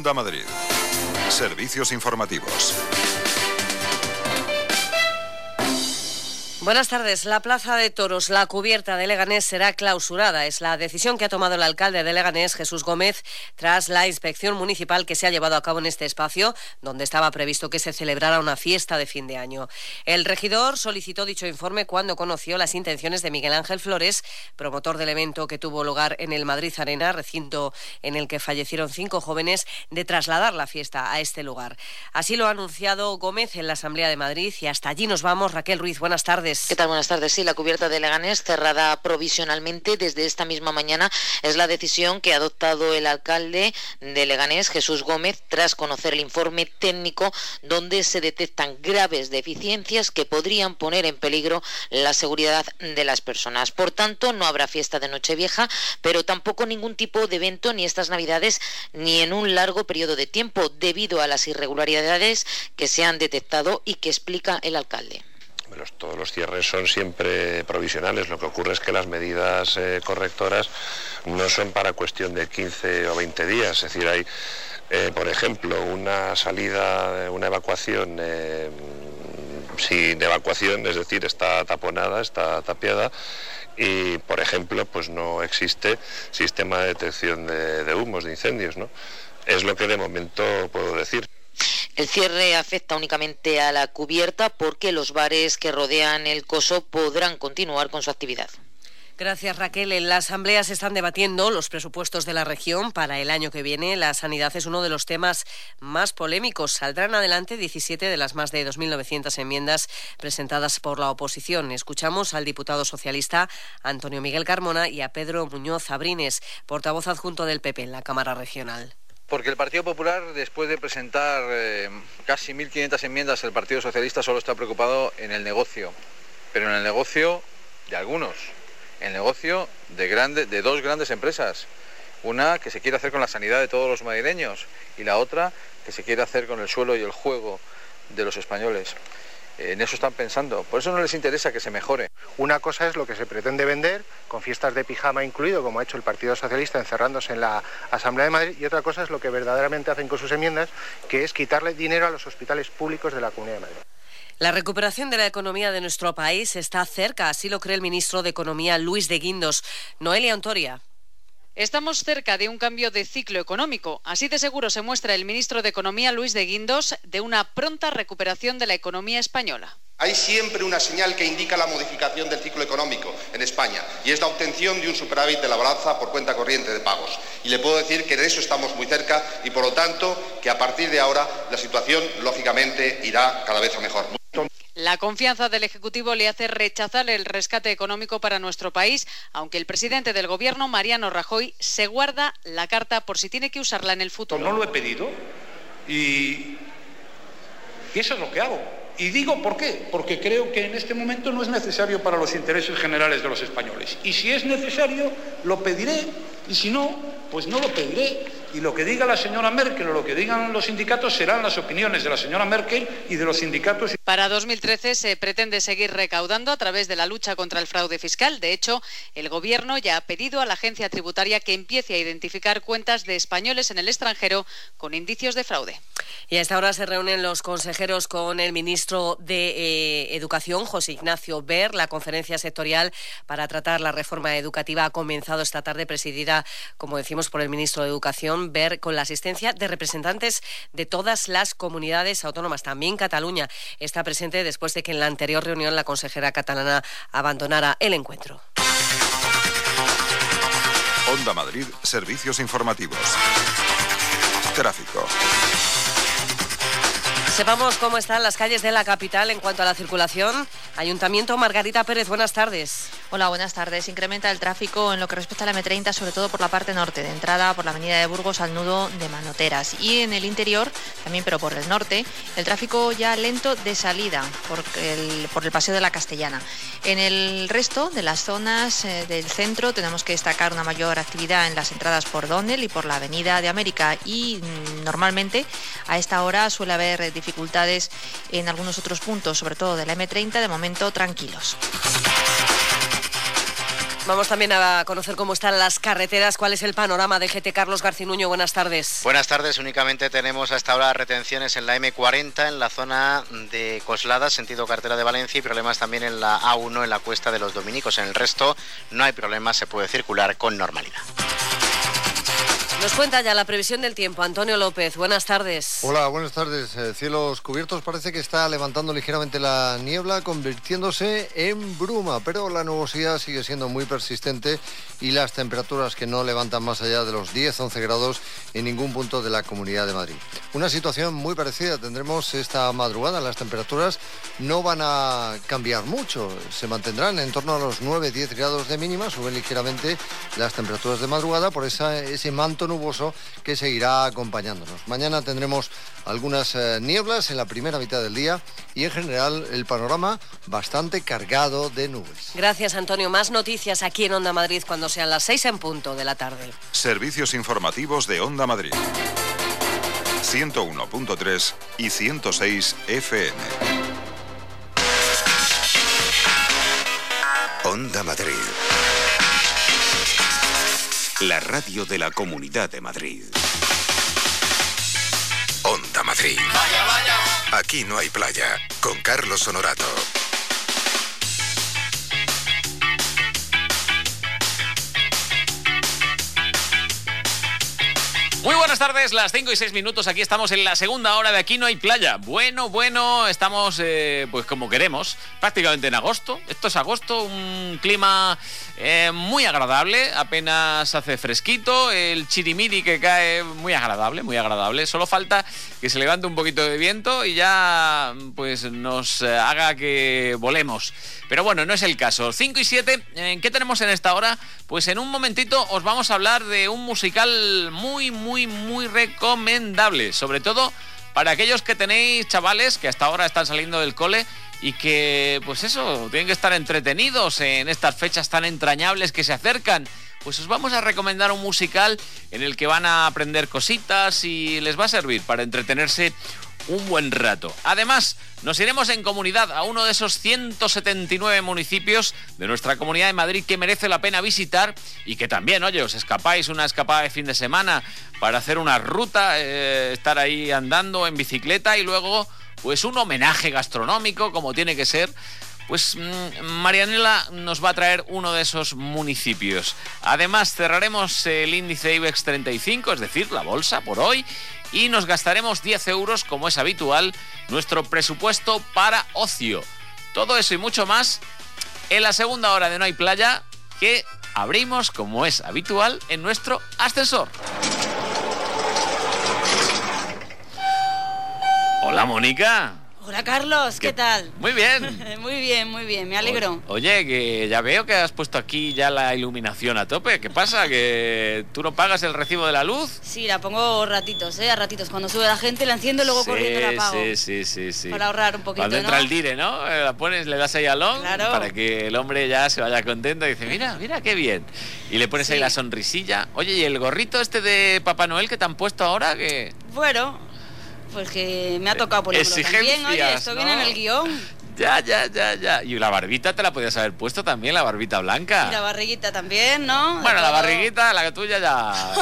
Onda Madrid. Servicios informativos. Buenas tardes. La Plaza de Toros, la cubierta de Leganés, será clausurada. Es la decisión que ha tomado el alcalde de Leganés, Jesús Gómez, tras la inspección municipal que se ha llevado a cabo en este espacio, donde estaba previsto que se celebrara una fiesta de fin de año. El regidor solicitó dicho informe cuando conoció las intenciones de Miguel Ángel Flores, promotor del evento que tuvo lugar en el Madrid Arena, recinto en el que fallecieron 5 jóvenes, de trasladar la fiesta a este lugar. Así lo ha anunciado Gómez en la Asamblea de Madrid y hasta allí nos vamos. Raquel Ruiz, buenas tardes. ¿Qué tal? Buenas tardes. Sí, la cubierta de Leganés, cerrada provisionalmente desde esta misma mañana, es la decisión que ha adoptado el alcalde de Leganés, Jesús Gómez, tras conocer el informe técnico donde se detectan graves deficiencias que podrían poner en peligro la seguridad de las personas. Por tanto, no habrá fiesta de Nochevieja, pero tampoco ningún tipo de evento ni estas Navidades ni en un largo periodo de tiempo, debido a las irregularidades que se han detectado y que explica el alcalde. Todos los cierres son siempre provisionales. Lo que ocurre es que las medidas correctoras no son para cuestión de 15 o 20 días. Es decir, hay, por ejemplo, una salida, una evacuación sin evacuación, es decir, está taponada, está tapiada. Y, por ejemplo, pues no existe sistema de detección de humos, de incendios, ¿no? Es lo que de momento puedo decir. El cierre afecta únicamente a la cubierta porque los bares que rodean el coso podrán continuar con su actividad. Gracias, Raquel. En la Asamblea se están debatiendo los presupuestos de la región para el año que viene. La sanidad es uno de los temas más polémicos. Saldrán adelante 17 de las más de 2.900 enmiendas presentadas por la oposición. Escuchamos al diputado socialista Antonio Miguel Carmona y a Pedro Muñoz Abrines, portavoz adjunto del PP en la Cámara Regional. Porque el Partido Popular, después de presentar casi 1.500 enmiendas, el Partido Socialista solo está preocupado en el negocio, pero en el negocio de algunos, el negocio de 2 grandes empresas, una que se quiere hacer con la sanidad de todos los madrileños y la otra que se quiere hacer con el suelo y el juego de los españoles. En eso están pensando, por eso no les interesa que se mejore. Una cosa es lo que se pretende vender, con fiestas de pijama incluido, como ha hecho el Partido Socialista encerrándose en la Asamblea de Madrid, y otra cosa es lo que verdaderamente hacen con sus enmiendas, que es quitarle dinero a los hospitales públicos de la Comunidad de Madrid. La recuperación de la economía de nuestro país está cerca, así lo cree el ministro de Economía, Luis de Guindos. Noelia Ontoria. Estamos cerca de un cambio de ciclo económico. Así de seguro se muestra el ministro de Economía, Luis de Guindos, de una pronta recuperación de la economía española. Hay siempre una señal que indica la modificación del ciclo económico en España, y es la obtención de un superávit de la balanza por cuenta corriente de pagos. Y le puedo decir que de eso estamos muy cerca y, por lo tanto, que a partir de ahora la situación, lógicamente, irá cada vez a mejor. La confianza del Ejecutivo le hace rechazar el rescate económico para nuestro país, aunque el presidente del Gobierno, Mariano Rajoy, se guarda la carta por si tiene que usarla en el futuro. No lo he pedido y eso es lo que hago. Y digo ¿por qué? Porque creo que en este momento no es necesario para los intereses generales de los españoles. Y si es necesario, lo pediré, y si no, pues no lo pediré. Y lo que diga la señora Merkel o lo que digan los sindicatos serán las opiniones de la señora Merkel y de los sindicatos. Para 2013 se pretende seguir recaudando a través de la lucha contra el fraude fiscal. De hecho, el Gobierno ya ha pedido a la agencia tributaria que empiece a identificar cuentas de españoles en el extranjero con indicios de fraude. Y a esta hora se reúnen los consejeros con el ministro de Educación, José Ignacio Ver. La conferencia sectorial para tratar la reforma educativa ha comenzado esta tarde, presidida, como decimos, por el ministro de Educación, Ver, con la asistencia de representantes de todas las comunidades autónomas, también Cataluña está presente después de que en la anterior reunión la consejera catalana abandonara el encuentro. Onda Madrid, servicios informativos. Tráfico. Sepamos cómo están las calles de la capital en cuanto a la circulación. Ayuntamiento, Margarita Pérez, buenas tardes. Hola, buenas tardes. Incrementa el tráfico en lo que respecta a la M30, sobre todo por la parte norte, de entrada por la avenida de Burgos al nudo de Manoteras. Y en el interior, también pero por el norte, el tráfico ya lento de salida por el Paseo de la Castellana. En el resto de las zonas del centro tenemos que destacar una mayor actividad en las entradas por Donel y por la avenida de América, y normalmente a esta hora suele haber dificultades en algunos otros puntos, sobre todo de la M30, de momento tranquilos. Vamos también a conocer cómo están las carreteras, cuál es el panorama de GT. Carlos Garcinuño, buenas tardes. Buenas tardes, únicamente tenemos hasta ahora retenciones en la M40, en la zona de Coslada, sentido carretera de Valencia, y problemas también en la A1, en la Cuesta de los Dominicos. En el resto no hay problemas, se puede circular con normalidad. Nos cuenta ya la previsión del tiempo. Antonio López, buenas tardes. Hola, buenas tardes. Cielos cubiertos, parece que está levantando ligeramente la niebla, convirtiéndose en bruma, pero la nubosidad sigue siendo muy persistente y las temperaturas que no levantan más allá de los 10-11 grados en ningún punto de la Comunidad de Madrid. Una situación muy parecida tendremos esta madrugada. Las temperaturas no van a cambiar mucho, se mantendrán en torno a los 9-10 grados de mínima, suben ligeramente las temperaturas de madrugada por ese manto nuboso que seguirá acompañándonos. Mañana tendremos algunas nieblas en la primera mitad del día y en general el panorama bastante cargado de nubes. Gracias, Antonio. Más noticias aquí en Onda Madrid cuando sean las 6 en punto de la tarde. Servicios informativos de Onda Madrid. 101.3 y 106 FM. Onda Madrid. La radio de la Comunidad de Madrid. Onda Madrid. Vaya, vaya. Aquí no hay playa. Con Carlos Honorato. Muy buenas tardes, las 5 y 6 minutos, aquí estamos en la segunda hora de Aquí no hay playa. Bueno, estamos pues como queremos, prácticamente en agosto. Esto es agosto, un clima muy agradable, apenas hace fresquito, el chirimiri que cae muy agradable. Solo falta que se levante un poquito de viento y ya pues nos haga que volemos. Pero bueno, no es el caso. 5 y 7, ¿qué tenemos en esta hora? Pues en un momentito os vamos a hablar de un musical muy recomendable, sobre todo para aquellos que tenéis chavales que hasta ahora están saliendo del cole y que, pues eso, tienen que estar entretenidos en estas fechas tan entrañables que se acercan. Pues os vamos a recomendar un musical en el que van a aprender cositas y les va a servir para entretenerse un buen rato. Además, nos iremos en comunidad a uno de esos 179 municipios de nuestra Comunidad de Madrid que merece la pena visitar y que también, oye, os escapáis una escapada de fin de semana para hacer una ruta, estar ahí andando en bicicleta y luego pues un homenaje gastronómico como tiene que ser. Pues Marianela nos va a traer uno de esos municipios. Además, cerraremos el índice IBEX 35, es decir, la bolsa por hoy, y nos gastaremos 10 euros, como es habitual, nuestro presupuesto para ocio. Todo eso y mucho más en la segunda hora de No hay playa, que abrimos, como es habitual, en nuestro ascensor. Hola, Mónica. Hola, Carlos, ¿qué tal? Muy bien. Muy bien, me alegro. Oye, que ya veo que has puesto aquí ya la iluminación a tope. ¿Qué pasa? ¿Que tú no pagas el recibo de la luz? Sí, la pongo a ratitos. Cuando sube la gente la enciendo y luego corriendo la apago. Sí. Para ahorrar un poquito, cuando entra el dire, ¿no? La pones, le das ahí al on, claro, para que el hombre ya se vaya contento y dice, mira qué bien. Y le pones ahí la sonrisilla. Oye, ¿y el gorrito este de Papá Noel que te han puesto ahora? Que bueno, pues que me ha tocado ponerlo también. Oye, esto viene en el guión. Ya. Y la barbita te la podías haber puesto también, la barbita blanca. Y la barriguita también, ¿no? Bueno, la barriguita, la tuya ya.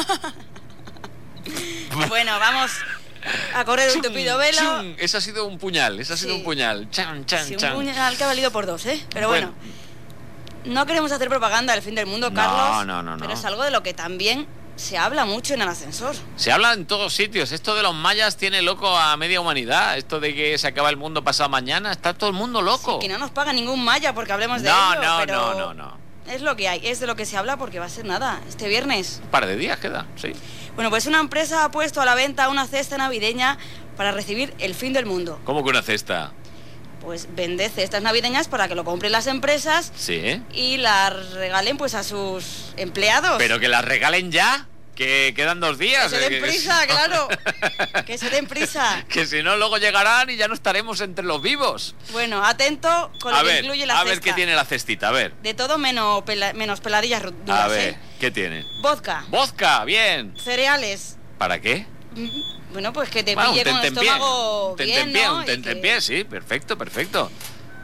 Bueno, vamos a correr un tupido velo. Eso ha sido un puñal, un puñal. Chan. Un puñal que ha valido por 2, ¿eh? Pero bueno, no queremos hacer propaganda del fin del mundo, Carlos. No. Pero es algo de lo que también se habla mucho en el ascensor. Se habla en todos sitios. Esto de los mayas tiene loco a media humanidad. Esto de que se acaba el mundo pasado mañana, está todo el mundo loco. Sí, que no nos paga ningún maya porque hablemos de ello. No. Es lo que hay, es de lo que se habla porque va a ser nada, este viernes. Un par de días queda, sí. Bueno, pues una empresa ha puesto a la venta una cesta navideña para recibir el fin del mundo. ¿Cómo que una cesta? Pues vende cestas navideñas para que lo compren las empresas. Sí. Y las regalen pues a sus empleados. ¿Pero que las regalen ya? Que quedan 2 días. Que se den prisa, claro. Que se den prisa. Que si no, luego llegarán y ya no estaremos entre los vivos. Bueno, atento con lo que incluye la cesta. A ver qué tiene la cestita, a ver. De todo menos peladillas duras. A ver, ¿qué tiene? Vodka. Vodka, bien. Cereales. ¿Para qué? Bueno, pues que te pille con el estómago bien, ¿no? Un tentempié, sí, perfecto.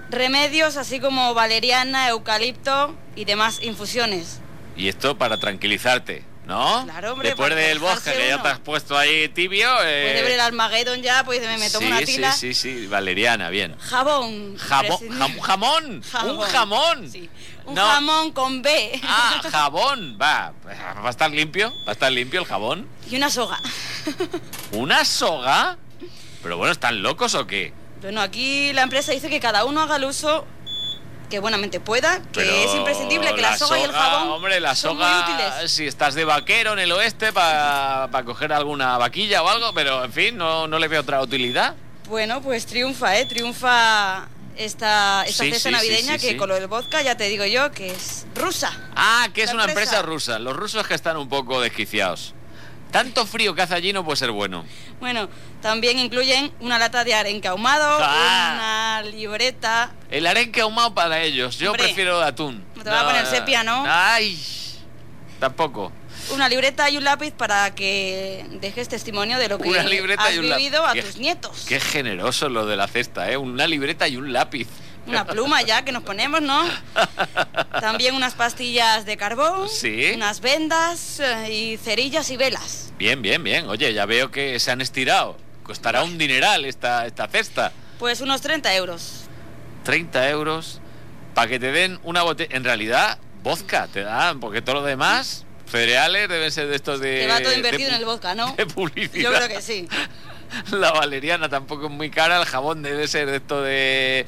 remedios así como valeriana, eucalipto y demás infusiones. Y esto para tranquilizarte, ¿no? Claro, hombre. Después del vodka que ya te has puesto ahí tibio. Después de ver el Armageddon ya, pues me tomo una tila. Sí, valeriana, bien. Jabón. ¿Jamón? ¿Un jamón? Sí. Un jamón con B. Ah, jabón. Va a estar limpio. Va a estar limpio el jabón. Y una soga. ¿Una soga? Pero bueno, ¿están locos o qué? Bueno, aquí la empresa dice que cada uno haga el uso que buenamente pueda, que pero es imprescindible que la soga y el jabón hombre, la son soga, muy útiles. Si estás de vaquero en el oeste para coger alguna vaquilla o algo, pero en fin, no le veo otra utilidad. Bueno, pues triunfa esta cesta navideña que con lo del vodka ya te digo yo que es rusa. Ah, que es una empresa rusa. Los rusos que están un poco desquiciados. Tanto frío que hace allí no puede ser bueno. Bueno, también incluyen una lata de arenque ahumado, una libreta. El arenque ahumado para ellos, yo prefiero de atún. Te va a poner sepia, ¿no? Ay, tampoco. Una libreta y un lápiz para que dejes testimonio de lo que has vivido a tus nietos. Qué generoso lo de la cesta, ¿eh? Una libreta y un lápiz. Una pluma ya que nos ponemos, ¿no? También unas pastillas de carbón, ¿sí? Unas vendas y cerillas y velas. Bien. Oye, ya veo que se han estirado. Costará un dineral esta cesta. Pues unos 30 euros. 30 euros para que te den una botella. En realidad, vodka te dan, porque todo lo demás, cereales deben ser de estos de... Te va todo invertido en el vodka, ¿no? De publicidad. Yo creo que sí. La valeriana tampoco es muy cara, el jabón debe ser de esto de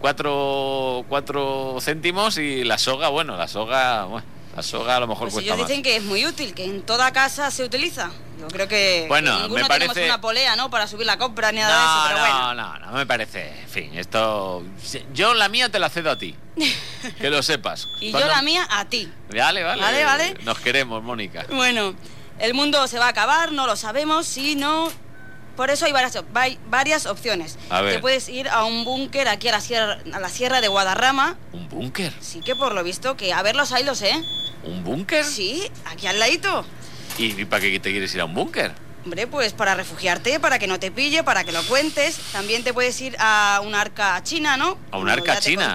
4 céntimos y la soga, la soga a lo mejor pues cuesta ellos más. Dicen que es muy útil, que en toda casa se utiliza. Yo creo que ninguno me parece... tenemos una polea, ¿no? Para subir la compra ni nada de eso, pero bueno. No me parece. En fin, esto... Yo la mía te la cedo a ti, que lo sepas. Y yo la mía a ti. Vale. Nos queremos, Mónica. Bueno, el mundo se va a acabar, no lo sabemos, si no... Por eso hay varias opciones. Te puedes ir a un búnker aquí a la sierra de Guadarrama. ¿Un búnker? Sí, que por lo visto, que a ver los haylos, ¿eh? ¿Un búnker? Sí, aquí al ladito. ¿Y para qué te quieres ir a un búnker? Hombre, pues para refugiarte, para que no te pille, para que lo cuentes. También te puedes ir a un arca china, ¿no? ¿A un arca china?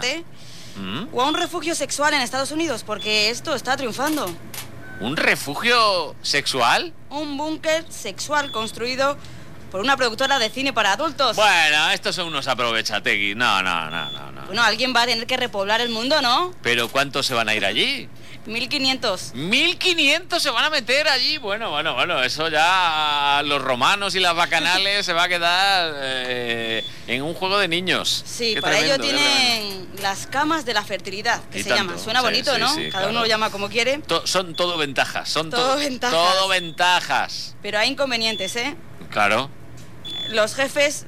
O a un refugio sexual en Estados Unidos, porque esto está triunfando. ¿Un refugio sexual? Un búnker sexual construido por una productora de cine para adultos. Bueno, estos son unos aprovechategui. No. Bueno, alguien va a tener que repoblar el mundo, ¿no? ¿Pero cuántos se van a ir allí? 1.500. ¿1.500 se van a meter allí? Bueno, eso ya los romanos y las bacanales se va a quedar en un juego de niños. Sí, para ello tienen las camas de la fertilidad, que se llama. Suena bonito, ¿no? Cada uno lo llama como quiere. Son todo ventajas, todo ventajas. Pero hay inconvenientes, ¿eh? Claro. Los jefes,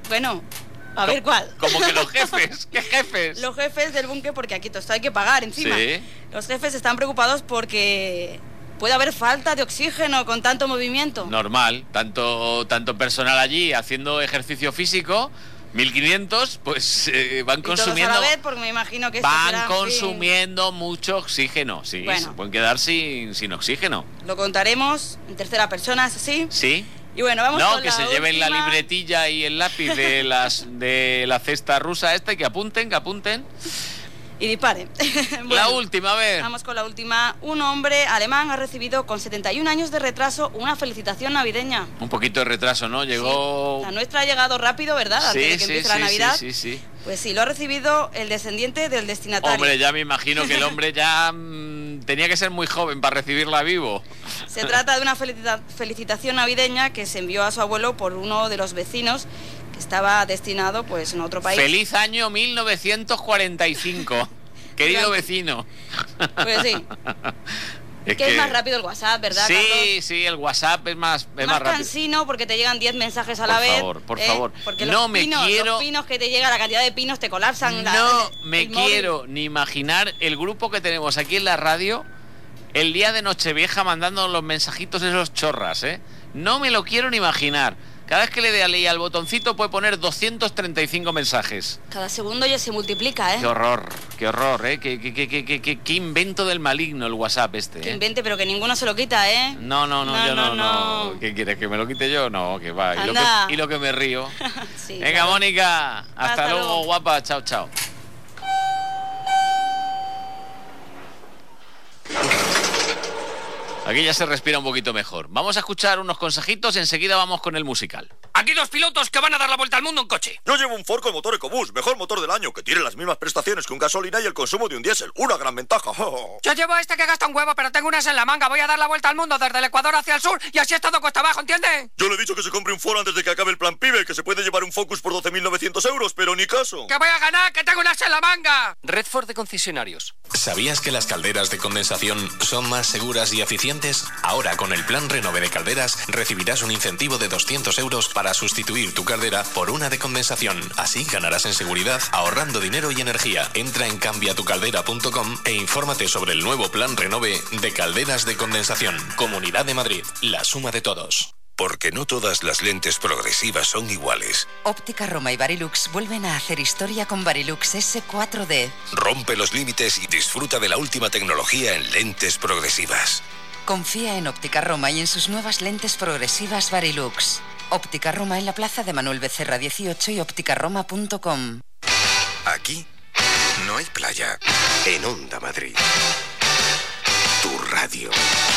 a ver cuál. ¿Cómo que los jefes? ¿Qué jefes? Los jefes del búnker, porque aquí todo esto hay que pagar encima. Sí. Los jefes están preocupados porque puede haber falta de oxígeno con tanto movimiento. Normal, tanto personal allí haciendo ejercicio físico, 1.500, pues van consumiendo... A la vez, porque me imagino que van consumiendo mucho oxígeno, sí, bueno, se pueden quedar sin oxígeno. Lo contaremos en tercera persona, ¿sí? Sí. Y bueno, vamos con que se lleven la libretilla y el lápiz de la cesta rusa esta y que apunten. Y dispare. Bueno, la última, a ver. Vamos con la última. Un hombre alemán ha recibido con 71 años de retraso una felicitación navideña. Un poquito de retraso, ¿no? Llegó... Sí. La nuestra ha llegado rápido, ¿verdad? Antes de que empiece la Navidad. Sí. Pues sí, lo ha recibido el descendiente del destinatario. Hombre, ya me imagino que el hombre ya tenía que ser muy joven para recibirla vivo. Se trata de una felicitación navideña que se envió a su abuelo por uno de los vecinos que estaba destinado pues en otro país. ¡Feliz año 1945! Querido vecino. Pues sí. Es más rápido el WhatsApp, ¿verdad, sí, Carlos? Sí, el WhatsApp es más rápido. Cansino porque te llegan 10 mensajes a la vez. Por favor. Porque los pinos que te llegan, la cantidad de pinos te colapsan. No me quiero ni imaginar el grupo que tenemos aquí en la radio el día de Nochevieja mandando los mensajitos esos chorras, ¿eh? No me lo quiero ni imaginar. Cada vez que le dé a ley al botoncito puede poner 235 mensajes. Cada segundo ya se multiplica, ¿eh? Qué horror, ¿eh? Qué invento del maligno el WhatsApp este, ¿eh? Qué invente, pero que ninguno se lo quita, ¿eh? No, yo no. ¿Qué quieres, que me lo quite yo? No, que va. Y lo que me río. Sí, venga, claro. Mónica, hasta luego, guapa. Chao. Aquí ya se respira un poquito mejor. Vamos a escuchar unos consejitos y enseguida vamos con el musical. Aquí los pilotos que van a dar la vuelta al mundo en coche. Yo llevo un Ford con motor EcoBoost, mejor motor del año, que tiene las mismas prestaciones que un gasolina y el consumo de un diésel. Una gran ventaja. Yo llevo este que gasta un huevo, pero tengo unas en la manga. Voy a dar la vuelta al mundo desde el Ecuador hacia el sur y así he estado costa abajo, ¿entiende? Yo le he dicho que se compre un Ford antes de que acabe el plan PIBE, que se puede llevar un Focus por 12.900 euros, pero ni caso. ¡Que voy a ganar, que tengo unas en la manga! Red Ford de concesionarios. ¿Sabías que las calderas de condensación son más seguras y eficientes? Ahora, con el plan Renove de Calderas, recibirás un incentivo de 200 euros para sustituir tu caldera por una de condensación. Así ganarás en seguridad, ahorrando dinero y energía. Entra en cambiatucaldera.com e infórmate sobre el nuevo plan Renove de Calderas de Condensación. Comunidad de Madrid, la suma de todos. Porque no todas las lentes progresivas son iguales. Óptica Roma y Varilux vuelven a hacer historia con Varilux S4D. Rompe los límites y disfruta de la última tecnología en lentes progresivas. Confía en Óptica Roma y en sus nuevas lentes progresivas Varilux. Óptica Roma en la plaza de Manuel Becerra 18 y ópticaroma.com. Aquí no hay playa. En Onda Madrid. Tu radio.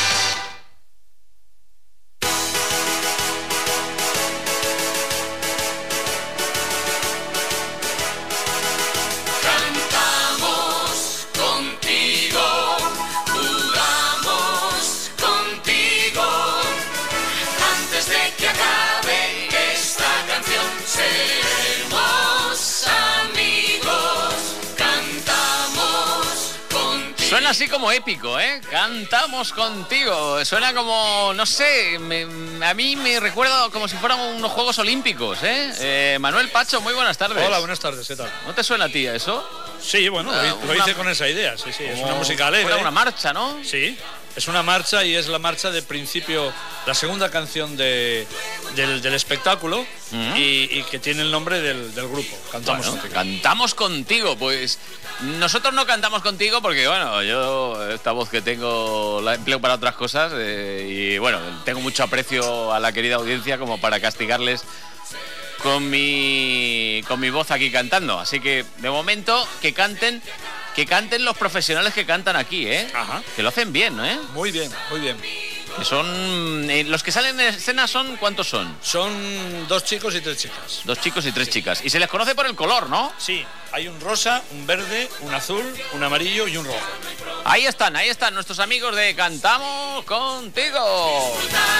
Suena así como épico, ¿eh? Cantamos contigo. Suena como, no sé, a mí me recuerda como si fueran unos Juegos Olímpicos, ¿eh? Manuel Pacho, muy buenas tardes. Hola, buenas tardes, ¿qué tal? ¿No te suena a ti eso? Sí, bueno, lo hice con esa idea, sí, es una música alegre. Era una marcha, ¿no? Sí, es una marcha y es la marcha de principio, la segunda canción del espectáculo y que tiene el nombre del grupo, Cantamos Contigo. Cantamos Contigo, pues nosotros no cantamos contigo porque, bueno, yo esta voz que tengo la empleo para otras cosas y, bueno, tengo mucho aprecio a la querida audiencia como para castigarles con mi voz aquí cantando. Así que, de momento, que canten los profesionales que cantan aquí, ¿eh? Ajá. Que lo hacen bien, ¿eh? Muy bien, muy bien. Que son... los que salen en escena son... ¿Cuántos son? Son 2 chicos y 3 chicas. 2 chicos y 3 chicas. Y se les conoce por el color, ¿no? Sí, hay un rosa, un verde, un azul, un amarillo y un rojo. Ahí están nuestros amigos de Cantamos Contigo.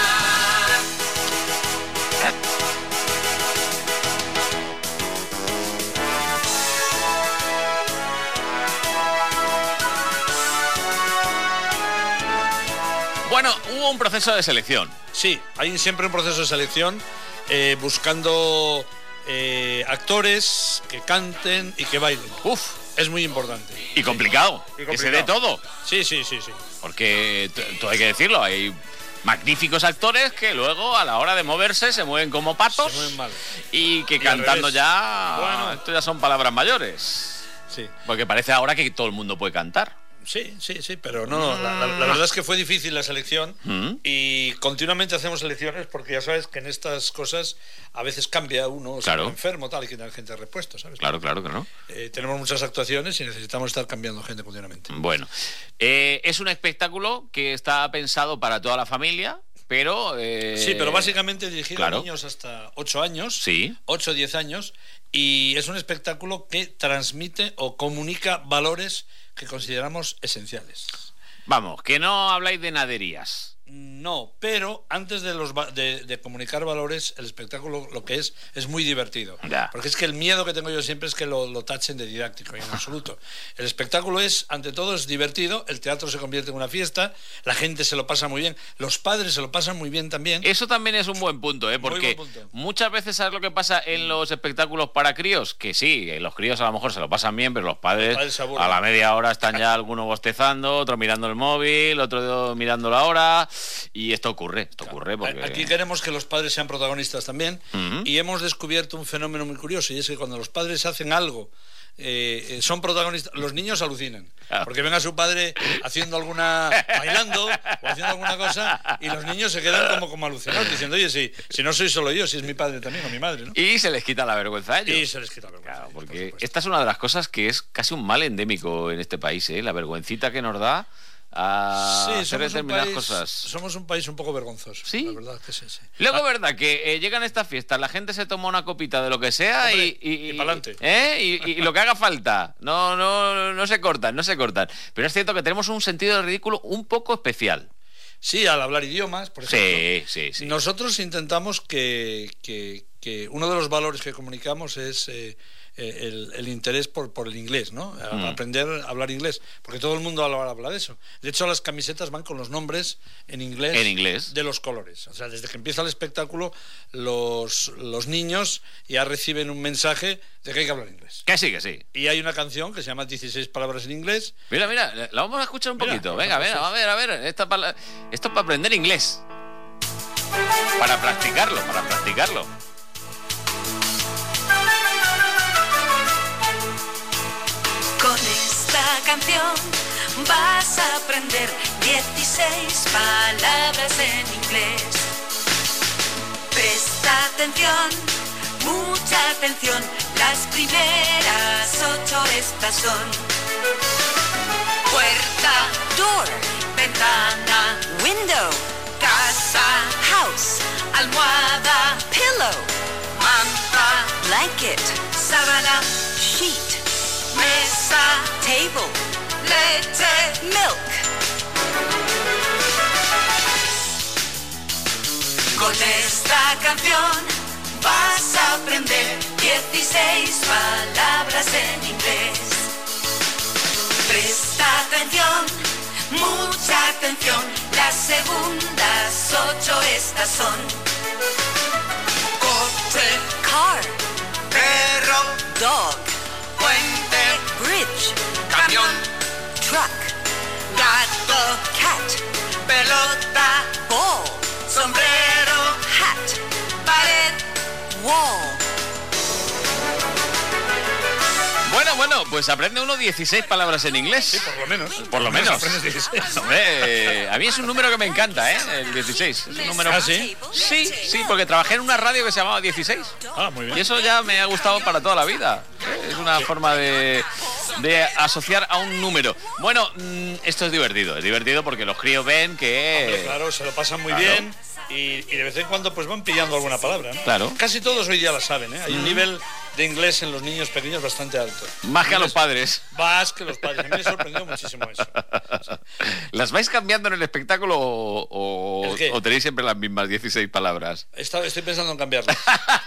Bueno, hubo un proceso de selección. Sí, hay siempre un proceso de selección buscando actores que canten y que bailen. Uf, es muy importante. Y complicado, que se dé todo. Sí. Porque, todo hay que decirlo, hay magníficos actores que luego a la hora de moverse se mueven como patos. Se mueven mal. Y que cantando ya, bueno, esto ya son palabras mayores. Sí. Porque parece ahora que todo el mundo puede cantar. Sí, pero no, la verdad es que fue difícil la selección y continuamente hacemos selecciones porque ya sabes que en estas cosas a veces cambia uno, claro, enfermo, tal, y que hay gente de repuesto, ¿sabes? Claro que no. Tenemos muchas actuaciones y necesitamos estar cambiando gente continuamente. Bueno, es un espectáculo que está pensado para toda la familia, pero... Sí, pero básicamente dirigido a niños hasta 8 años, sí, 8 o 10 años, y es un espectáculo que transmite o comunica valores que consideramos esenciales. Vamos, que no habláis de naderías. No, pero antes de comunicar valores, el espectáculo lo que es muy divertido. Ya. Porque es que el miedo que tengo yo siempre es que lo tachen de didáctico, y en absoluto. El espectáculo es, ante todo, es divertido, el teatro se convierte en una fiesta, la gente se lo pasa muy bien, los padres se lo pasan muy bien también. Eso también es un buen punto, porque muchas veces, ¿sabes lo que pasa en los espectáculos para críos? Que sí, los críos a lo mejor se lo pasan bien, pero los padres a la media hora están ya algunos bostezando, otro mirando el móvil, otro mirando la hora. Y esto ocurre porque... Aquí queremos que los padres sean protagonistas también, y hemos descubierto un fenómeno muy curioso, y es que cuando los padres hacen algo, son protagonistas, los niños alucinan, porque ven a su padre bailando o haciendo alguna cosa, y los niños se quedan como alucinados, diciendo, oye, si no soy solo yo, si es mi padre también o mi madre, ¿no? Y se les quita la vergüenza a ellos. Y se les quita la vergüenza. Claro, porque esta es una de las cosas que es casi un mal endémico en este país, la vergüencita que nos da a hacer determinadas cosas. Somos un país un poco vergonzoso. ¿Sí? La verdad que sí. Luego, verdad, que llegan estas fiestas, la gente se toma una copita de lo que sea. Hombre, y pa'lante. Y lo que haga falta. No se cortan. Pero es cierto que tenemos un sentido del ridículo un poco especial. Sí, al hablar idiomas, por ejemplo. Sí. Nosotros intentamos que uno de los valores que comunicamos es el interés por el inglés, ¿no? Aprender a hablar inglés, porque todo el mundo habla de eso. De hecho, las camisetas van con los nombres en inglés de los colores. O sea, desde que empieza el espectáculo, los niños ya reciben un mensaje de que hay que hablar inglés. Que sí. Y hay una canción que se llama 16 palabras en inglés. Mira, la vamos a escuchar un poquito. Venga, a ver. Esto es para aprender inglés. Para practicarlo. Con esta canción vas a aprender 16 palabras en inglés. Presta atención, mucha atención, las primeras 8 estas son: puerta, door, ventana, window, casa, house, almohada, pillow, manta, blanket, sábana, sheet, mesa, table, leche, milk. Con esta canción vas a aprender 16 palabras en inglés. Presta atención, mucha atención, las segundas 8 estas son: coche, car, perro, dog, puente, bridge, camión, truck, gato, cat, pelota, ball, sombrero, hat, pared, wall. Bueno, pues aprende uno 16 palabras en inglés. Sí, por lo menos. Aprendes 16. Hombre, a mí es un número que me encanta, el 16. Es un número... ¿Ah, sí? Sí, porque trabajé en una radio que se llamaba 16. Ah, muy bien. Y eso ya me ha gustado para toda la vida. Es una forma de asociar a un número. Bueno, esto es divertido porque los críos ven que... Hombre, claro, se lo pasan muy bien y de vez en cuando pues van pillando alguna palabra, ¿no? Claro. Casi todos hoy día la saben, ¿eh? Hay un nivel de inglés en los niños pequeños bastante alto. Más que a los padres. Más que los padres. A mí me sorprendió muchísimo eso. Sí. ¿Las vais cambiando en el espectáculo o tenéis siempre las mismas 16 palabras? Estoy pensando en cambiarlas.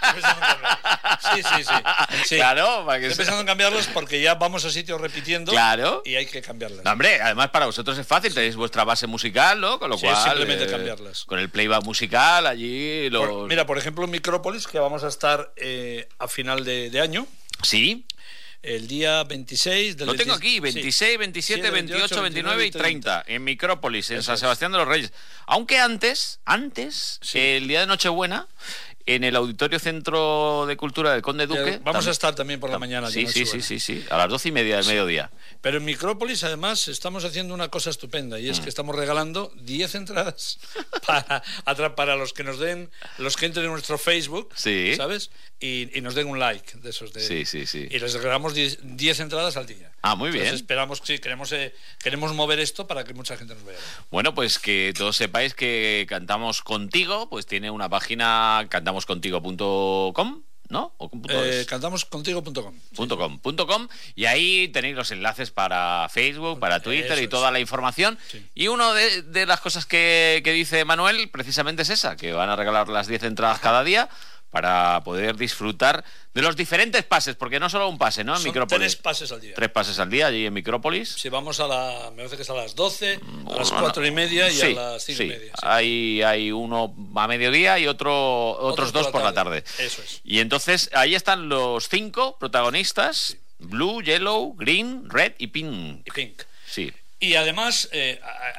Sí. Claro, para que estoy pensando en cambiarlas porque ya vamos a sitios repitiendo. Claro. Y hay que cambiarlas. No, hombre, además para vosotros es fácil, tenéis vuestra base musical, ¿no? Con lo cual simplemente cambiarlas. Con el playback musical allí Mira, por ejemplo, en Micrópolis, que vamos a estar a final de año. Sí. El día 26 del... Lo tengo aquí, 26, 27, 28, 29 y 30, en Micrópolis, en San Sebastián de los Reyes. Aunque antes, el día de Nochebuena, en el Auditorio Centro de Cultura del Conde Duque... Vamos a estar también por la mañana. Sí, a las 12:30 del mediodía. Pero en Micrópolis, además, estamos haciendo una cosa estupenda, y es que estamos regalando 10 entradas para los que nos den, los que entren en nuestro Facebook, ¿sabes? Y nos den un like de esos. Sí. Y les regalamos 10 entradas al día. Ah, muy bien. Entonces esperamos, queremos mover esto para que mucha gente nos vea. Bueno, pues que todos sepáis que Cantamos Contigo, pues tiene una página, cantamoscontigo.com, ¿no? ¿O cantamoscontigo.com. Y ahí tenéis los enlaces para Facebook, para Twitter y toda la información. Sí. Y una de las cosas que dice Manuel precisamente es esa, que van a regalar las 10 entradas cada día para poder disfrutar de los diferentes pases, porque no solo un pase, ¿no? En Micrópolis. 3 pases al día. 3 pases al día allí en Micrópolis. Sí, vamos me parece que es a las 12, a las 4:30 y a las 5:30. Sí. Hay uno a mediodía y otros 2 por la tarde. Eso es. Y entonces ahí están los 5 protagonistas, Blue, Yellow, Green, Red y Pink. Y Pink. Sí. Y además,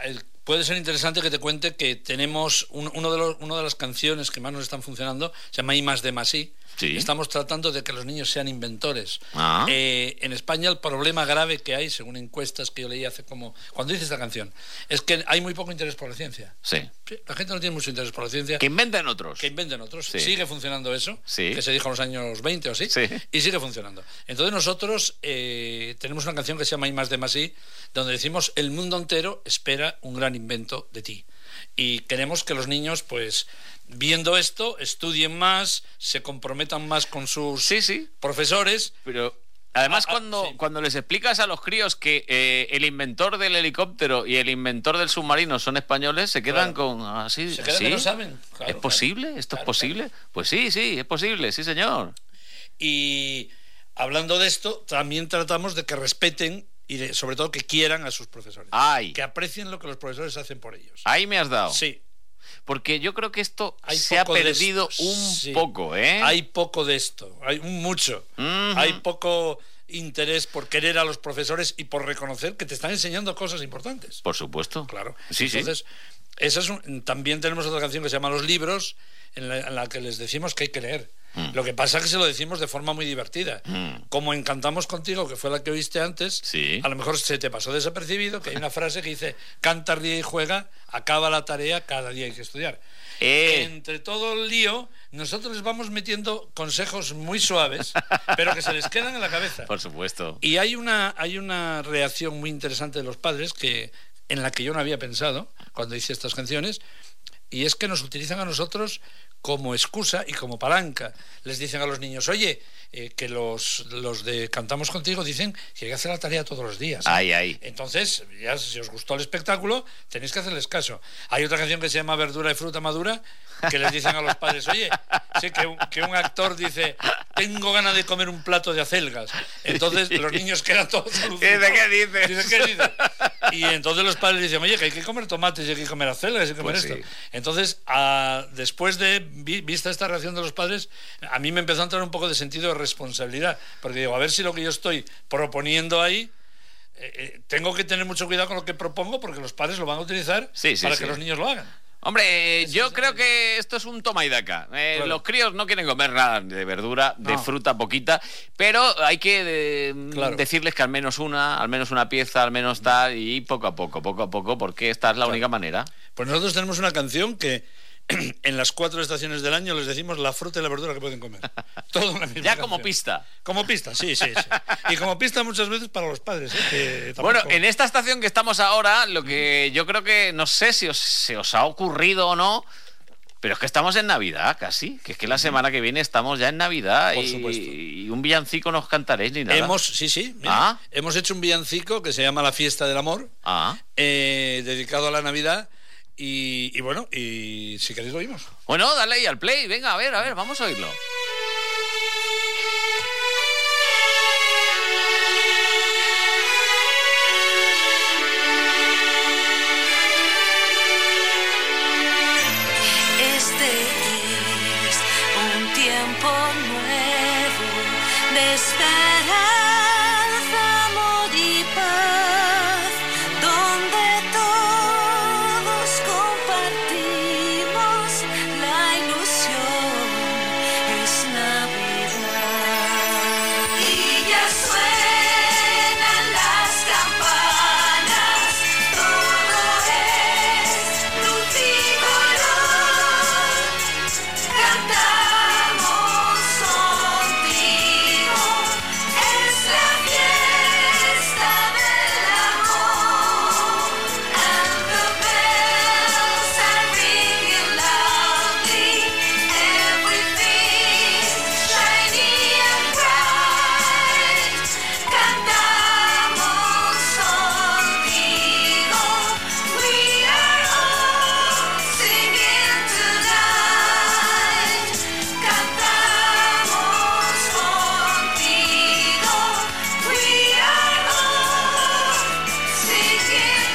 puede ser interesante que te cuente que tenemos una de las canciones que más nos están funcionando, se llama I+D+I. Sí. Estamos tratando de que los niños sean inventores. En España el problema grave que hay, según encuestas que yo leí hace como... Cuando hice esta canción, es que hay muy poco interés por la ciencia. Sí. La gente no tiene mucho interés por la ciencia. Que inventen otros. Sí. Sigue funcionando eso, que se dijo en los años 20 o así, sí. Y sigue funcionando. Entonces nosotros tenemos una canción que se llama I+D+I, donde decimos el mundo entero espera un gran invento de ti. Y queremos que los niños, pues, viendo esto, estudien más, se comprometan más con sus profesores. Pero además cuando les explicas a los críos que el inventor del helicóptero y el inventor del submarino son españoles, se quedan con así. Se quedan que no saben. Claro, ¿es posible? ¿Esto es posible? Pues sí, es posible, sí señor. Y hablando de esto, también tratamos de que respeten y sobre todo que quieran a sus profesores. Que aprecien lo que los profesores hacen por ellos. Ahí me has dado. Sí. Porque yo creo que esto se ha perdido un poco, ¿eh? Hay poco de esto, hay mucho. Hay poco interés por querer a los profesores y por reconocer que te están enseñando cosas importantes. Por supuesto. Claro. Sí, entonces, también tenemos otra canción que se llama Los libros, en la que les decimos que hay que leer. Lo que pasa es que se lo decimos de forma muy divertida. Como Encantamos contigo, que fue la que oíste antes, a lo mejor se te pasó desapercibido que hay una frase que dice: canta, ríe y juega, acaba la tarea, cada día hay que estudiar. Entre todo el lío, nosotros les vamos metiendo consejos muy suaves, pero que se les quedan en la cabeza. Por supuesto. Y hay una reacción muy interesante de los padres en la que yo no había pensado cuando hice estas canciones, y es que nos utilizan a nosotros como excusa y como palanca. Les dicen a los niños: oye, que los de Cantamos Contigo dicen que hay que hacer la tarea todos los días. Entonces, ya si os gustó el espectáculo, tenéis que hacerles caso. Hay otra canción que se llama Verdura y Fruta Madura, que les dicen a los padres: oye, sé que un actor dice: tengo ganas de comer un plato de acelgas. Entonces los niños quedan todos alucinados. ¿Qué dices? Dice, ¿qué dices? Y entonces los padres dicen: oye, que hay que comer tomates y hay que comer acelgas y hay que comer esto. Entonces, después de vista esta reacción de los padres, a mí me empezó a entrar un poco de sentido de responsabilidad, porque digo, a ver si lo que yo estoy proponiendo ahí, tengo que tener mucho cuidado con lo que propongo, porque los padres lo van a utilizar para que los niños lo hagan. Hombre, yo creo que esto es un toma y daca. Los críos no quieren comer nada de verdura, de fruta poquita, pero hay que decirles que al menos una pieza, al menos tal, y poco a poco, porque esta es la única manera. Pues nosotros tenemos una canción que en las 4 estaciones del año les decimos la fruta y la verdura que pueden comer. Todo en la misma canción. Como pista. Como pista, sí. Y como pista muchas veces para los padres. Que tampoco... Bueno, en esta estación que estamos ahora, lo que yo creo que, no sé si se os ha ocurrido o no, pero es que estamos en Navidad casi, que es que la semana que viene estamos ya en Navidad. Por supuesto. Y un villancico no os cantaréis ni nada. Hemos hecho un villancico que se llama La Fiesta del Amor, dedicado a la Navidad. Y bueno, y si queréis lo oímos. Bueno, dale ahí al play, venga, a ver, vamos a oírlo. Este es un tiempo nuevo de esperanza, amor y paz, donde todos compartimos la ilusión. Es Navidad y ya suenan las campanas, todo es luz y color. Cantamos contigo, es la fiesta del amor, and the bells are ringing loudly, everything shiny and bright. Cantamos contigo, we are all singing tonight. Cantamos contigo, we are all singing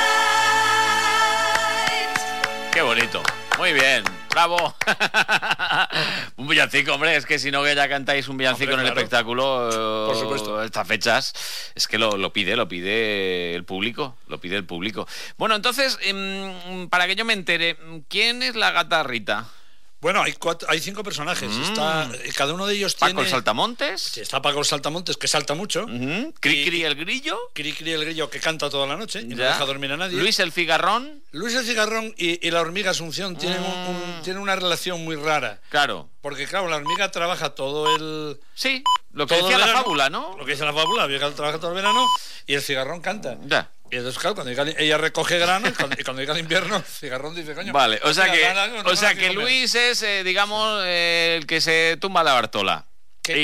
tonight. Qué bonito. Muy bien. Bravo. Un villancico, hombre, es que si no que ya cantáis un villancico en el espectáculo, por supuesto. Estas fechas, es que lo pide el público, Bueno, entonces, para que yo me entere, ¿quién es la gata Rita? Bueno, hay 5 personajes. Cada uno de ellos tiene... Paco el Saltamontes. Sí, está Paco el Saltamontes, que salta mucho. Cri el Grillo. Cri el Grillo, que canta toda la noche y no deja dormir a nadie. Luis el Cigarrón. Luis el Cigarrón y la hormiga Asunción tienen una relación muy rara. Claro. Porque, claro, la hormiga trabaja todo el... Sí, lo que decía la fábula, ¿no? Lo que dice la fábula, la hormiga trabaja todo el verano y el cigarrón canta. Ya. Y entonces, claro, cuando ella recoge grano y cuando llega el invierno, el cigarrón dice, coño... Vale, o sea que Luis es, digamos, el que se tumba la Bartola. Pero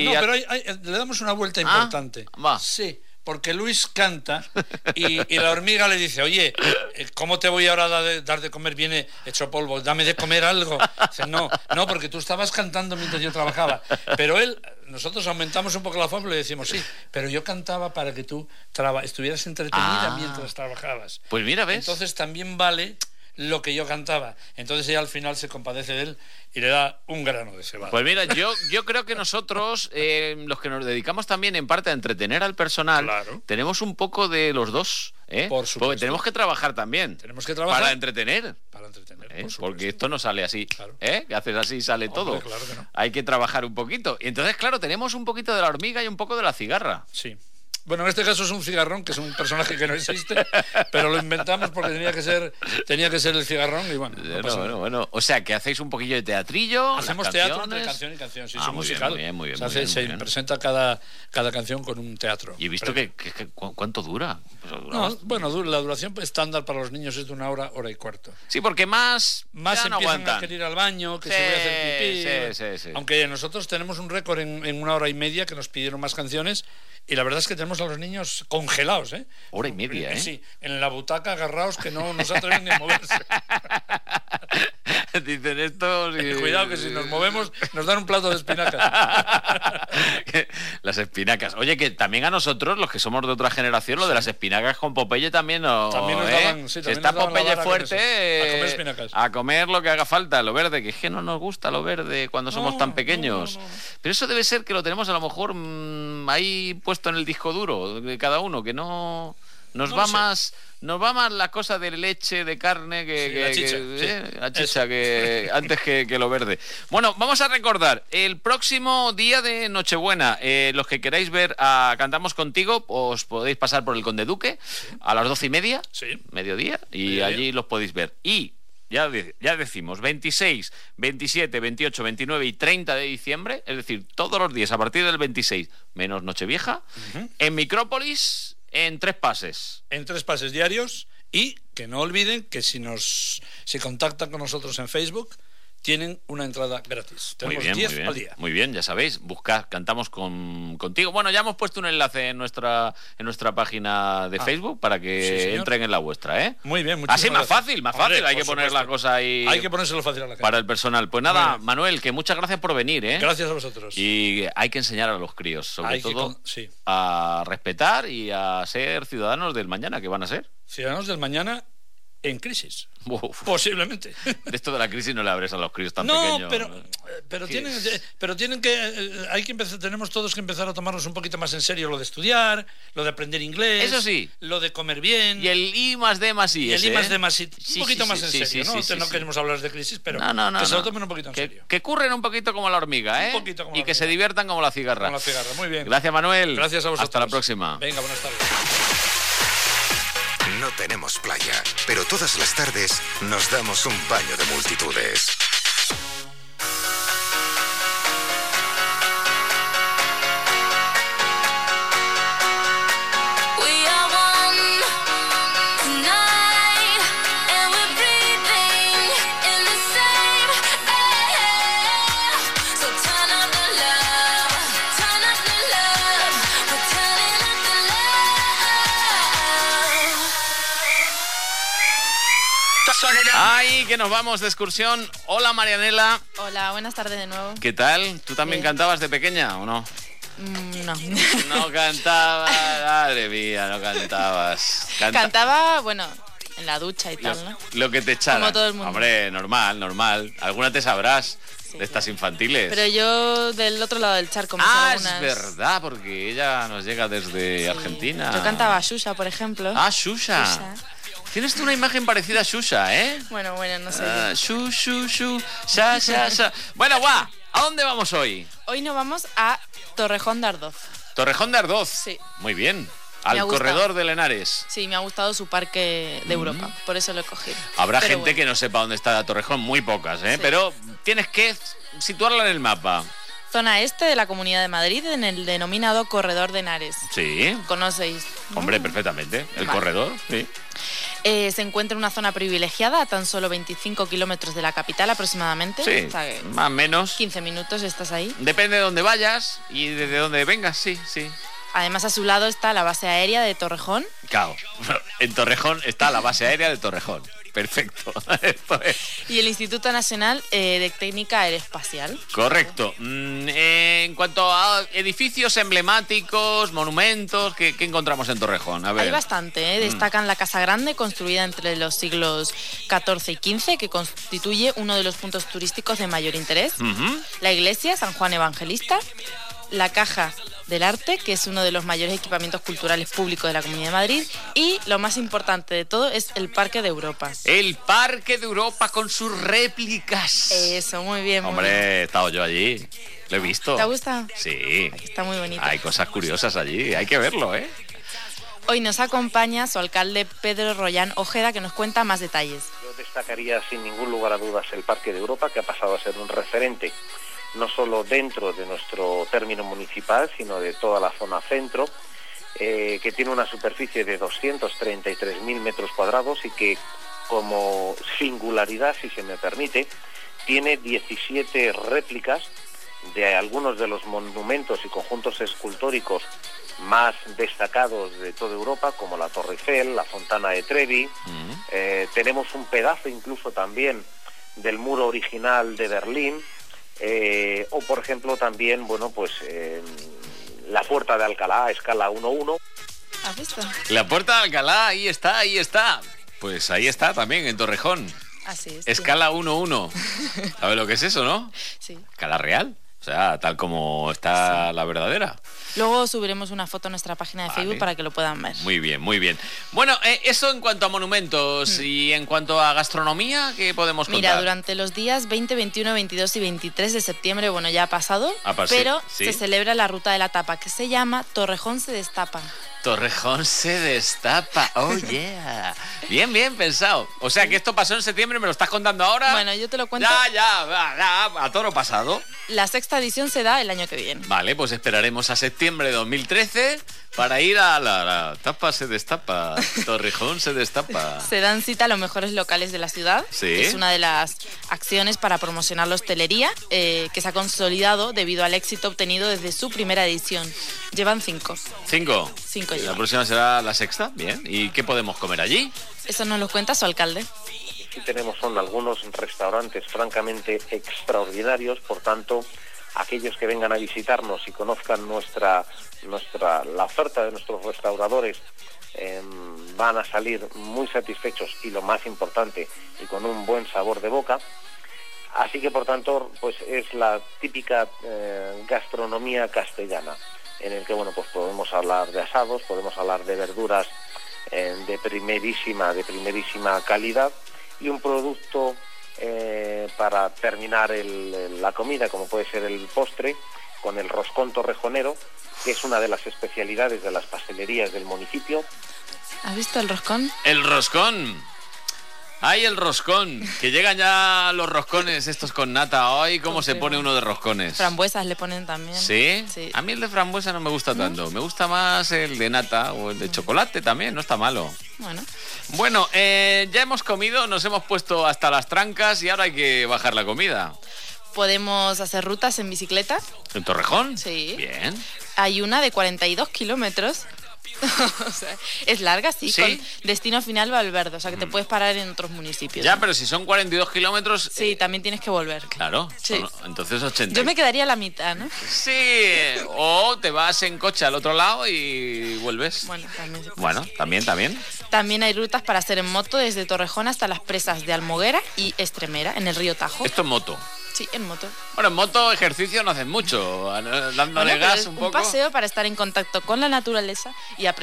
le damos una vuelta importante. Va. Sí, porque Luis canta y la hormiga le dice, oye, ¿cómo te voy ahora a dar de comer? Viene hecho polvo, dame de comer algo. Dice, no, porque tú estabas cantando mientras yo trabajaba. Pero nosotros aumentamos un poco la fórmula y decimos, sí, pero yo cantaba para que tú estuvieras entretenida mientras trabajabas. Pues mira, ¿ves? Entonces también vale lo que yo cantaba. Entonces ella al final se compadece de él y le da un grano de cebada. Pues mira, yo creo que nosotros, los que nos dedicamos también en parte a entretener al personal, tenemos un poco de los dos, Por supuesto. Porque tenemos que trabajar también. Tenemos que trabajar para entretener. Porque esto no sale así, que haces así y sale todo. Claro que no. Hay que trabajar un poquito. Y entonces, claro, tenemos un poquito de la hormiga y un poco de la cigarra. Sí. Bueno, en este caso es un cigarrón, que es un personaje que no existe, pero lo inventamos porque tenía que ser el cigarrón y bueno. Bueno. O sea, que hacéis un poquillo de teatrillo. Hacemos teatro entre canción y canción, sí, es un musical. Muy bien. Se presenta cada canción con un teatro. Y he visto que ¿cuánto dura? La duración estándar para los niños es de 1 hora, 1 hora y cuarto. Sí, porque más empiezan aguantan. a querer ir al baño, que se voy a hacer pipí. Sí. Aunque nosotros tenemos un récord en 1 hora y media, que nos pidieron más canciones. Y la verdad es que tenemos a los niños congelados, ¿eh? 1 hora y media, ¿eh? Sí, en la butaca agarrados que no se atreven ni a moverse. Dicen estos y... Cuidado que si nos movemos nos dan un plato de espinacas. Las espinacas. Oye, que también a nosotros, los que somos de otra generación, lo de las espinacas con Popeye también nos... También nos daban, si está Popeye fuerte, a comer espinacas. A comer lo que haga falta, lo verde, que es que no nos gusta lo verde cuando somos tan pequeños. No. Pero eso debe ser que lo tenemos a lo mejor ahí puesto en el disco duro de cada uno, que no... Nos va más la cosa de leche, de carne, la chicha, que antes que lo verde. Bueno, vamos a recordar, el próximo día de Nochebuena, los que queráis ver a Cantamos Contigo, os podéis pasar por el Conde Duque a las 12:30, mediodía, y allí los podéis ver. Y ya decimos, 26, 27, 28, 29 y 30 de diciembre, es decir, todos los días a partir del 26, menos Nochevieja, en Micrópolis... En 3 pases. En 3 pases diarios. Y que no olviden que si contactan con nosotros en Facebook, tienen una entrada gratis. Tenemos 10 al día. Muy bien, ya sabéis, buscad Cantamos Contigo. Bueno, ya hemos puesto un enlace en nuestra página de Facebook para que entren en la vuestra, ¿eh? Muy bien, así más fácil. Hay que poner la cosa ahí. Hay que ponérselo fácil a la cara. Para el personal. Pues nada, Manuel, que muchas gracias por venir, ¿eh? Gracias a vosotros. Y hay que enseñar a los críos, sobre todo, a respetar y a ser ciudadanos del mañana, que van a ser. Ciudadanos del mañana en crisis. Posiblemente. De esto de la crisis no le abres a los críos tan pequeños. No, pero tienen que tenemos todos que empezar a tomarnos un poquito más en serio lo de estudiar, lo de aprender inglés. Eso sí. Lo de comer bien. Y el I más D más I. Y el I más D más I. Un poquito más en serio, ¿no? No queremos hablar de crisis, pero que se lo tomen un poquito en serio. Que curren un poquito como la hormiga, ¿eh? Un poquito como y que se diviertan como la cigarra. Como la cigarra, muy bien. Gracias, Manuel. Gracias a vosotros. Hasta la próxima. Venga, buenas tardes. No tenemos playa, pero todas las tardes nos damos un baño de multitudes. ¡Ay, que nos vamos de excursión! Hola, Marianela. Hola, buenas tardes de nuevo. ¿Qué tal? ¿Tú también cantabas de pequeña o no? No. No cantabas, madre mía, no cantabas. Cantaba, bueno, en la ducha y tal, ¿no? Lo que te echaran. Como todo el mundo. Hombre, normal. Alguna te sabrás. de estas infantiles. Pero yo del otro lado del charco me sé Ah, algunas. es verdad, porque ella nos llega desde Argentina. Yo cantaba Xuxa, por ejemplo. Ah, Xuxa. Tienes tú una imagen parecida a Xuxa, ¿eh? Bueno, no sé. Xa. Bueno, guau, ¿a dónde vamos hoy? Hoy nos vamos a Torrejón de Ardoz. Torrejón de Ardoz. Sí. Muy bien. Me Al ha gustado. corredor de Henares. Sí, me ha gustado su parque de Europa, por eso lo he cogido. Habrá Pero gente bueno. que no sepa dónde está Torrejón, muy pocas, ¿eh? Sí. Pero tienes que situarla en el mapa. Zona este de la Comunidad de Madrid, en el denominado Corredor de Henares. Sí. ¿Conocéis? Hombre, perfectamente. El Vale. corredor, sí. Se encuentra en una zona privilegiada, a tan solo 25 kilómetros de la capital aproximadamente. Sí, O sea que más o menos. 15 minutos estás ahí. Depende de dónde vayas y desde dónde vengas, sí. Además, a su lado está la base aérea de Torrejón. Claro, en Torrejón está la base aérea de Torrejón. Perfecto. Esto es. Y el Instituto Nacional de Técnica Aeroespacial. Correcto. En cuanto a edificios emblemáticos, monumentos, ¿qué encontramos en Torrejón? A ver. Hay bastante, ¿eh? Destacan la Casa Grande, construida entre los siglos XIV y XV, que constituye uno de los puntos turísticos de mayor interés. Ujú. La iglesia, San Juan Evangelista. La Caja del Arte, que es uno de los mayores equipamientos culturales públicos de la Comunidad de Madrid. Y lo más importante de todo es el Parque de Europa. El Parque de Europa con sus réplicas. Eso, muy bien. muy bien. Hombre, he estado yo allí. Lo he visto. ¿Te gusta? Sí. Está muy bonito. Hay cosas curiosas allí. Hay que verlo, ¿eh? Hoy nos acompaña su alcalde Pedro Rollán Ojeda, que nos cuenta más detalles. Yo destacaría sin ningún lugar a dudas el Parque de Europa, que ha pasado a ser un referente no solo dentro de nuestro término municipal, sino de toda la zona centro, que tiene una superficie de 233.000 metros cuadrados y que, como singularidad, si se me permite, tiene 17 réplicas de algunos de los monumentos y conjuntos escultóricos más destacados de toda Europa, como la Torre Eiffel, la Fontana de Trevi. Tenemos un pedazo incluso también del muro original de Berlín, o por ejemplo también, la Puerta de Alcalá a escala 1:1. ¿Has visto? La Puerta de Alcalá, ahí está. Pues ahí está también, en Torrejón. Así es. Escala 1:1. ¿Sabes lo que es eso, no? Sí. Escala real. O sea, tal como está la verdadera. Luego subiremos una foto a nuestra página de Facebook para que lo puedan ver. Muy bien, muy bien. Bueno, eso en cuanto a monumentos. Y en cuanto a gastronomía, ¿qué podemos contar? Mira, durante los días 20, 21, 22 y 23 de septiembre, ya ha pasado, pero sí. se celebra la Ruta de la Tapa, que se llama Torrejón se destapa. Torrejón se destapa, oh yeah. Bien pensado. O sea que esto pasó en septiembre, ¿me lo estás contando ahora? Bueno, yo te lo cuento. Ya, a toro pasado. La sexta edición se da el año que viene. Vale, pues esperaremos a septiembre de 2013 para ir a la tapa se destapa, Torrejón se destapa. Se dan cita a los mejores locales de la ciudad. Sí. Es una de las acciones para promocionar la hostelería que se ha consolidado debido al éxito obtenido desde su primera edición. Llevan 5. 5. 5 La llevan. próxima será la sexta, bien. ¿Y qué podemos comer allí? Eso nos lo cuenta su alcalde. Sí tenemos algunos restaurantes francamente extraordinarios, por tanto, aquellos que vengan a visitarnos y conozcan la oferta de nuestros restauradores van a salir muy satisfechos y, lo más importante, y con un buen sabor de boca. Así que, por tanto, pues es la típica gastronomía castellana, en el que podemos hablar de asados, podemos hablar de verduras de primerísima calidad, y un producto para terminar la comida, como puede ser el postre, con el roscón torrejonero, que es una de las especialidades de las pastelerías del municipio. ¿Has visto el roscón? El roscón. ¡Ay, el roscón! Que llegan ya los roscones estos con nata. ¡Ay, cómo se pone uno de roscones! Frambuesas le ponen también. ¿Sí? Sí. A mí el de frambuesa no me gusta tanto. Me gusta más el de nata o el de chocolate también. No está malo. Bueno, ya hemos comido, nos hemos puesto hasta las trancas y ahora hay que bajar la comida. Podemos hacer rutas en bicicleta. ¿En Torrejón? Sí. Bien. Hay una de 42 kilómetros. O sea, es larga, sí, ¿Sí? con destino final Valverde, o sea que te puedes parar en otros municipios. Ya, pero si son 42 kilómetros... Sí, también tienes que volver. Claro, Sí. entonces 80. Yo me quedaría a la mitad, ¿no? Sí, o te vas en coche al otro lado y vuelves. Bueno, también se puede. Bueno, también. También hay rutas para hacer en moto desde Torrejón hasta las presas de Almoguera y Estremera, en el río Tajo. Esto es moto. Sí, en moto. Bueno, en moto ejercicio no hacen mucho, dándole gas un poco. Un paseo para estar en contacto con la naturaleza y aprender